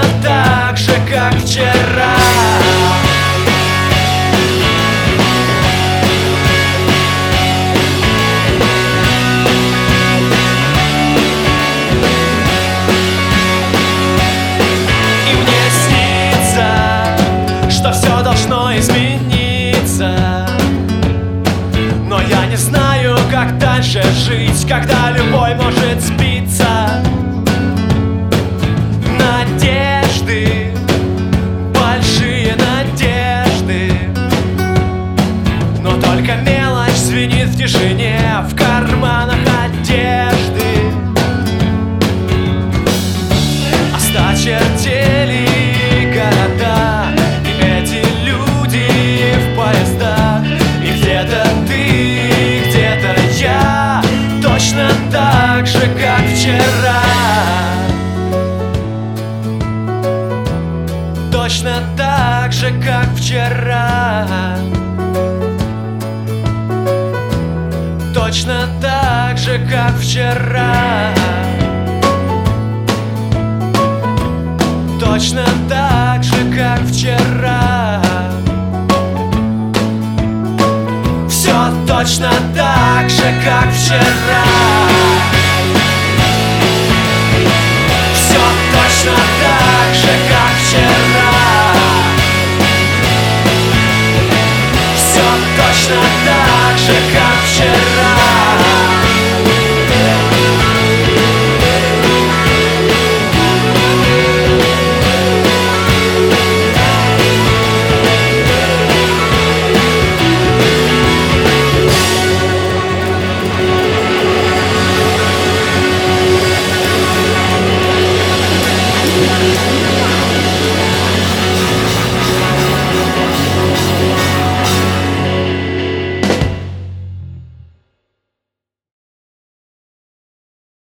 так же, как вчера. И мне снится, что все должно измениться, но я не знаю, как дальше жить, когда любовь может сбиться. Надежды, большие надежды, но только мелочь звенит в тишине в карманах одежды. Осточертели города и эти люди в поездах, и где-то ты, где-то я, точно так же, как вчера. Точно так же, как вчера. Точно так же, как вчера. Точно так же, как вчера. Все точно так же, как вчера. Все точно так же, как вчера. Все точно так же, как